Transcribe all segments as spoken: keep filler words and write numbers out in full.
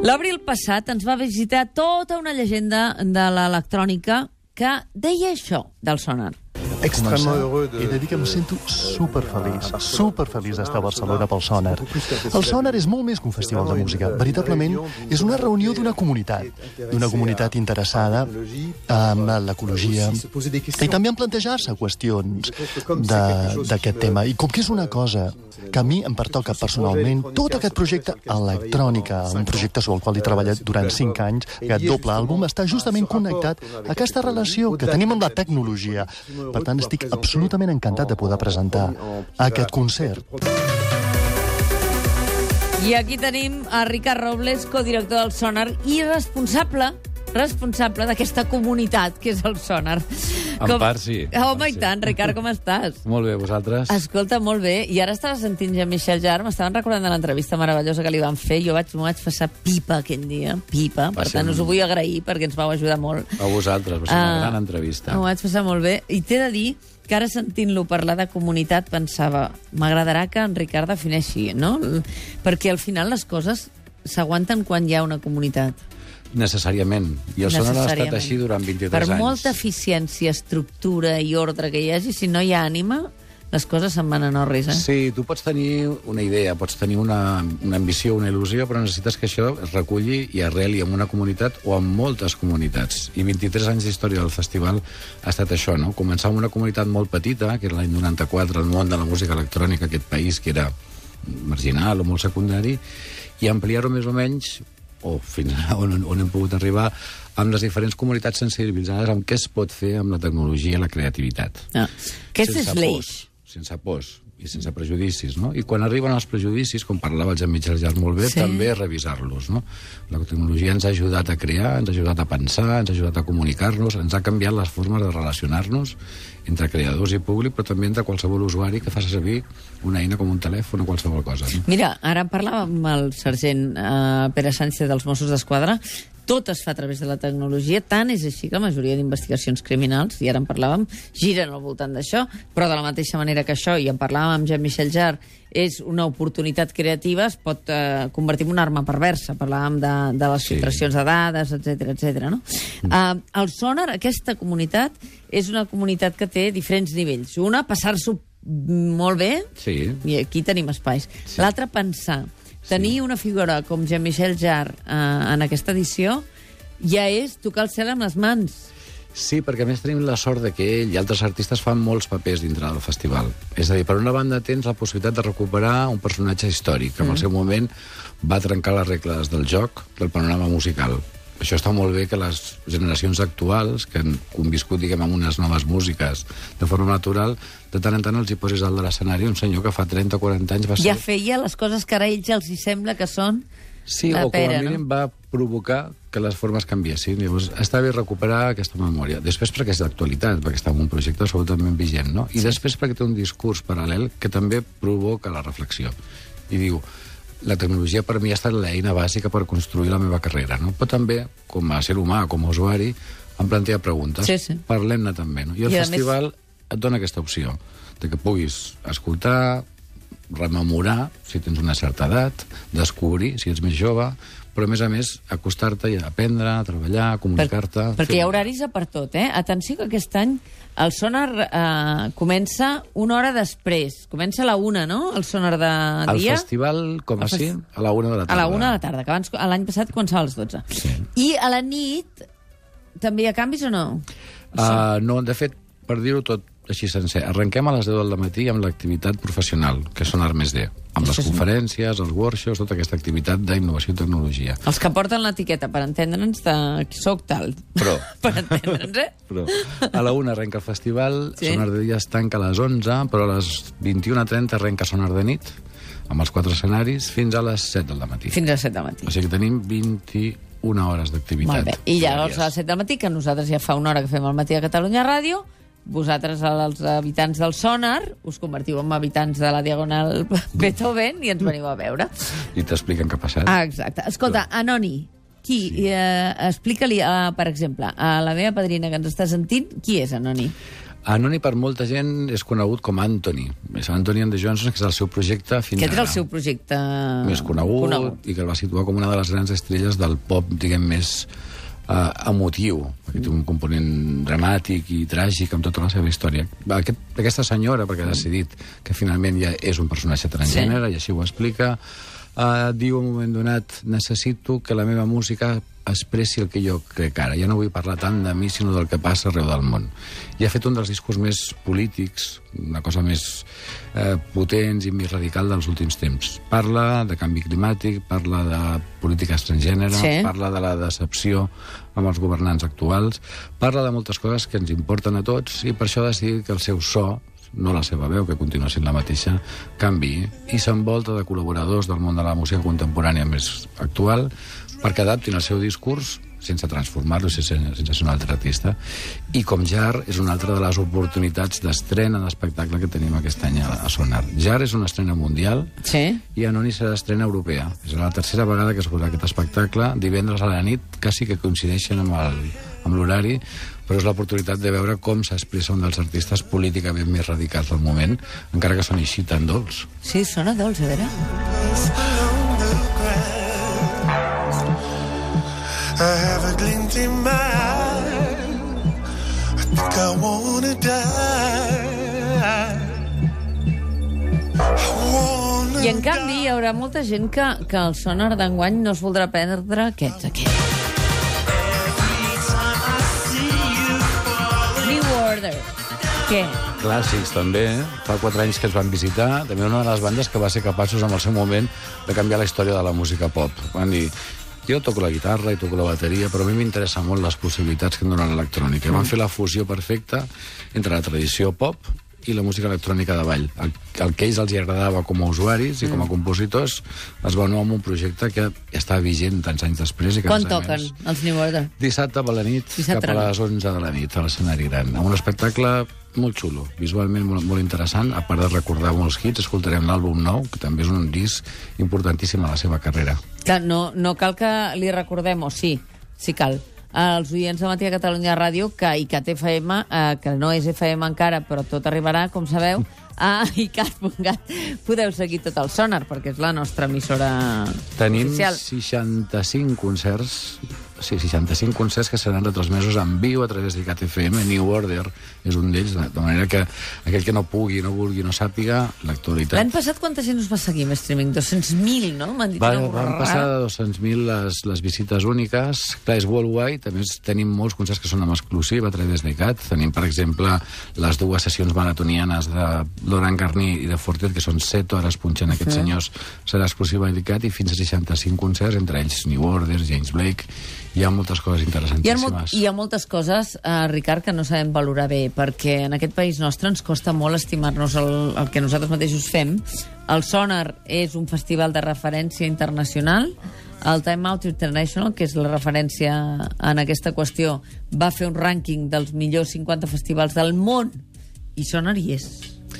L'abril passat ens va visitar tota una llegenda de l'electrònica que deia això del Sonar. Extremement heureux de... He de dir que em sento superfeliç, superfeliç d'estar a Barcelona pel Sonar. El Sonar és molt més que un festival de música. Veritablement, és una reunió d'una comunitat, d'una comunitat interessada en l'ecologia i també en plantejar-se qüestions d'aquest tema. I com que és una cosa que a mi em pertoca personalment, tot aquest projecte electrònica, un projecte sobre el qual he treballat durant cinc anys, aquest doble àlbum, està justament connectat a aquesta relació que tenim amb la tecnologia. Per tant, estic absolutament encantat de poder presentar aquest concert. I aquí tenim a Ricard Robles, codirector del Sonar i responsable responsable d'aquesta comunitat que és el Sonar. En com... part, sí. Home, part, i tant, Ricard, com estàs? Molt bé, vosaltres? Escolta, molt bé. I ara estava sentint Jean-Michel Jarre, m'estaven recordant de l'entrevista meravellosa que li van fer. Jo vaig, m'ho vaig passar pipa aquell dia, pipa. Per tant, us ho vull agrair perquè ens vau ajudar molt. A vosaltres, va ser una uh, gran entrevista. M'ho vaig passar molt bé. I t'he de dir que ara sentint-lo parlar de comunitat pensava, m'agradarà que en Ricard defineixi, no? Perquè al final les coses s'aguanten quan hi ha una comunitat. Necessàriament. I el Sonar ha estat així durant vint-i-tres per anys. Per molta eficiència, estructura i ordre que hi hagi, si no hi ha ànima, les coses se'n van a orris, eh? Sí, tu pots tenir una idea, pots tenir una, una ambició, una il·lusió, però necessites que això es reculli i arreli en una comunitat o en moltes comunitats. I vint-i-tres anys d'història del festival ha estat això, no? Començar amb una comunitat molt petita, que era l'any noranta-quatre, el món de la música electrònica, aquest país que era marginal o molt secundari, i ampliar-ho més o menys o fins on, on hem pogut arribar amb les diferents comunitats sensibilitzades amb què es pot fer amb la tecnologia i la creativitat. Ah. Aquest és l'eix. Sense pors i sense prejudicis, no? I quan arriben els prejudicis, com parlava el Jean-Michel Jarre molt bé, sí. També revisar-los, no? La tecnologia ens ha ajudat a crear, ens ha ajudat a pensar, ens ha ajudat a comunicar-nos, ens ha canviat les formes de relacionar-nos entre creadors i públic, però també entre qualsevol usuari que faci servir una eina com un telèfon o qualsevol cosa. No? Mira, ara parlàvem amb el sergent uh, Pere Sánchez dels Mossos d'Esquadra. Tot es fa a través de la tecnologia, tant és així que la majoria d'investigacions criminals, i ara en parlàvem, giren al voltant d'això, però de la mateixa manera que això, i en parlàvem amb Jean-Michel Jarre, és una oportunitat creativa, es pot eh, convertir en una arma perversa. Parlàvem de, de les sí. filtracions de dades, etcètera, etcètera. No? Mm. Uh, el Sonar, aquesta comunitat, és una comunitat que té diferents nivells. Una, passar-s'ho molt bé, sí. I aquí tenim espais. Sí. L'altra, pensar. Tenir una figura com Jean-Michel Jarre eh, en aquesta edició ja és tocar el cel amb les mans. Sí, perquè a més tenim la sort de que ell i altres artistes fan molts papers dintre del festival. És a dir, per una banda tens la possibilitat de recuperar un personatge històric que en el seu moment va trencar les regles del joc, del panorama musical. Això està molt bé que les generacions actuals, que han conviscut, diguem, amb unes noves músiques de forma natural, de tant en tant els hi posis dalt de l'escenari un senyor que fa trenta o quaranta anys va ser... Ja feia les coses que ara ells els hi sembla que són sí, la o pera, com a mínim no? Va provocar que les formes canviessin. Llavors, està bé recuperar aquesta memòria. Després perquè és d'actualitat, perquè està en un projecte absolutament vigent, no? I sí. Després perquè té un discurs paral·lel que també provoca la reflexió. I diu... La tecnologia per mi ha estat l'eina bàsica per construir la meva carrera, no? Però també, com a ser humà, com a usuari, em planteja preguntes. Sí, sí. Parlem-ne també, no? I el I festival més... et dona aquesta opció, de que puguis escoltar, rememorar, si tens una certa edat, descobrir, si ets més jove, però, a més a més, acostar-te i aprendre, a treballar, a comunicar-te... Per, perquè hi ha horaris per tot, eh? Atenció que aquest any el Sonar eh, comença una hora després. Comença a la una, no?, el Sonar de el dia. El festival, com a sí, a la una de la tarda. A la una de la tarda, que abans, l'any passat començava a les dotze. Sí. I a la nit també hi ha canvis o no? Uh, no, de fet, per dir-ho tot així sencer, arrenquem a les deu del matí amb l'activitat professional, que és Sonar més D, amb les conferències, els workshops, tota aquesta activitat d'innovació i tecnologia. Els que porten l'etiqueta, per entendre'ns, de qui soc tal. Però... per entendre'ns, eh? Però a la una arrenca el festival, sí. Sonar de dia es tanca a les onze, però a les vint-i-una trenta arrenca Sonar de nit, amb els quatre escenaris, fins a les set del matí. Fins a les set del matí. O sigui que tenim vint-i-una hores d'activitat. Molt bé. I llavors a les set del matí, que nosaltres ja fa una hora que fem al matí a Catalunya Ràdio, vosaltres, els habitants del Sonar, us convertiu en habitants de la Diagonal Beethoven i ens veniu a veure. I t'expliquen què ha passat. Ah, exacte. Escolta, Anoni, qui, sí. eh, explica-li, eh, per exemple, a la meva padrina que ens està sentint, qui és Anoni? Anoni, per molta gent, és conegut com Anthony. És Anthony and the Johnsons, que és el seu projecte fins Aquest ara. era el seu projecte Més conegut, conegut, i que el va situar com una de les grans estrelles del pop, diguem, més uh, emotiu, perquè té un component dramàtic i tràgic amb tota la seva història. Aquest, aquesta senyora, perquè ha decidit que finalment ja és un personatge transgènere, sí. I així ho explica, uh, diu en un moment donat: necessito que la meva música expressi el que jo crec ara. Ja no vull parlar tant de mi, sinó del que passa arreu del món. I ha fet un dels discos més polítics, una cosa més eh, potents i més radical dels últims temps. Parla de canvi climàtic, parla de política transgènere, sí. Parla de la decepció amb els governants actuals, parla de moltes coses que ens importen a tots, i per això ha decidit que el seu so, no la seva veu, que continua sent la mateixa, canvi, i s'envolta de col·laboradors del món de la música contemporània més actual perquè adaptin el seu discurs sense transformar-lo, sense, sense ser un altre artista. I com Jar és una altra de les oportunitats d'estrena d'espectacle que tenim aquest any a, a Sonar. Jar és una estrena mundial, sí. I Anoni serà estrena europea. És la tercera vegada que es farà aquest espectacle, divendres a la nit, quasi que coincideixen amb el, amb l'horari, però és l'oportunitat de veure com s'expressa un dels artistes políticament més radicals del moment, encara que soni així tan dolç. Sí, sona dolç, a veure. I have a glint in my eye. I think I wanna die. I wanna I en canvi hi haurà molta gent que, que el Sonar d'enguany no es voldrà perdre aquests, aquests. New Order. Què? Clàssics, també. Fa quatre anys que ens van visitar. També una de les bandes que va ser capaços, en el seu moment, de canviar la història de la música pop. Van dir: jo toco la guitarra i toco la bateria, però a mi m'interessa molt les possibilitats que em dona l'electrònica. Mm. Van fer la fusió perfecta entre la tradició pop i la música electrònica de ball. El, el que ells els agradava com a usuaris i mm. com a compositors es va unir amb un projecte que està vigent tants anys després. I que quan toquen més, els New Order? Dissabte a la nit, Dissabte cap a les onze de la nit, a l'escenari gran. Amb un espectacle molt xulo, visualment molt, molt interessant. A part de recordar molts hits, escoltarem l'àlbum nou, que també és un disc importantíssim a la seva carrera. Clar, no, no cal que li recordem, o sí, sí cal, als oients de Matí a Catalunya Ràdio, que ICAT F M, eh, que no és F M encara, però tot arribarà, com sabeu, a icat punt cat podeu seguir tot el Sonar, perquè és la nostra emissora Tenim oficial. Tenim seixanta-cinc concerts, sí, seixanta-cinc concerts que seran retransmesos en viu a través d'ICAT F M. New Order és un d'ells, de manera que aquell que no pugui, no vulgui, no sàpiga l'actualitat. L'any passat quanta gent us va seguir amb streaming? dos cents mil, no? M'han dit Va, una van passar de dos cents mil les, les visites úniques. Clar, és worldwide. A més, tenim molts concerts que són amb exclusiva a través d'ICAT. Tenim, per exemple, les dues sessions maratonianes de Laurent Garnier i de Fortet, que són set hores punxant aquests mm. senyors. Serà exclusiva d'ICAT, i fins a seixanta-cinc concerts, entre ells New Order, James Blake. Hi ha moltes coses interessantíssimes. Hi ha, molt, hi ha moltes coses, eh, Ricard, que no sabem valorar bé, perquè en aquest país nostre ens costa molt estimar-nos el, el que nosaltres mateixos fem. El Sonar és un festival de referència internacional. El Time Out International, que és la referència en aquesta qüestió, va fer un rànquing dels millors cinquanta festivals del món, i Sonar hi és.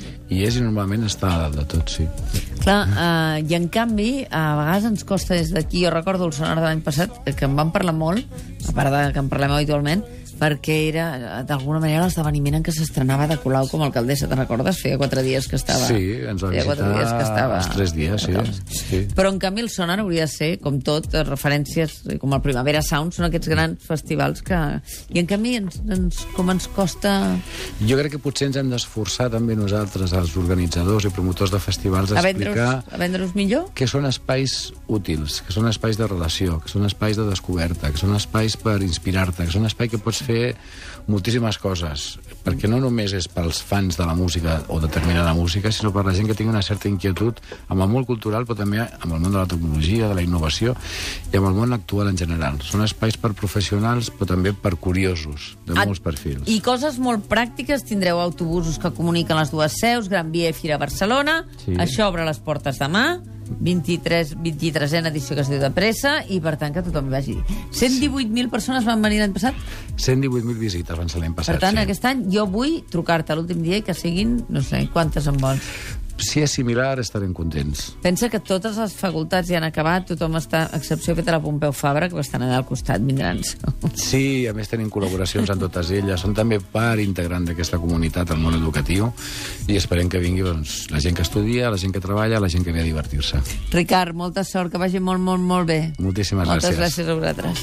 I és, i normalment està a dalt de tot, sí. Clar, eh, i en canvi, a vegades ens costa des d'aquí, jo recordo el Sonar de l'any passat, que en vam parlar molt, a part de que en parlem habitualment, perquè era, d'alguna manera, l'esdeveniment en què s'estrenava de Colau com a alcaldessa, te'n recordes? Feia quatre dies que estava... Sí, ens va visitar els tres dies, sí, sí. Però, en canvi, el Sonar hauria de ser, com tot, referències, com el Primavera Sound, són aquests grans festivals que... I, en canvi, ens, ens, com ens costa... Jo crec que potser ens hem d'esforçar també nosaltres, els organitzadors i promotors de festivals, a explicar... A vendre-us millor? Que són espais útils, que són espais de relació, que són espais de descoberta, que són espais per inspirar-te, que són espais que pots fer moltíssimes coses, perquè no només és pels fans de la música o determinada música, sinó per la gent que tingui una certa inquietud amb el món cultural, però també amb el món de la tecnologia, de la innovació i amb el món actual en general. Són espais per professionals, però també per curiosos, de molts perfils. I coses molt pràctiques, tindreu autobusos que comuniquen les dues seus, Gran Via i Fira Barcelona, sí. Això obre les portes demà, vint-i-tres, vint-i-tresena edició que es diu de pressa, i per tant que tothom hi vagi. cent divuit mil persones van venir l'any passat? cent divuit mil visites van ser l'any passat, per tant, sí. Aquest any jo vull trucar-te l'últim dia i que siguin, no sé, quantes en vols? si és similar, estarem contents. Pensa que totes les facultats ja han acabat, tothom està, a excepció feta la Pompeu Fabra, que estan allà al costat, vindran. Sí, a més tenim col·laboracions amb totes elles, són també part integrant d'aquesta comunitat al món educatiu, i esperem que vingui doncs, la gent que estudia, la gent que treballa, la gent que ve a divertir-se. Ricard, molta sort, que vagi molt, molt, molt bé. Moltíssimes Moltes gràcies. gràcies a vosaltres.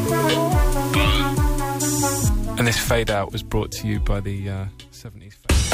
And this fade out was brought to you by the uh, seventies.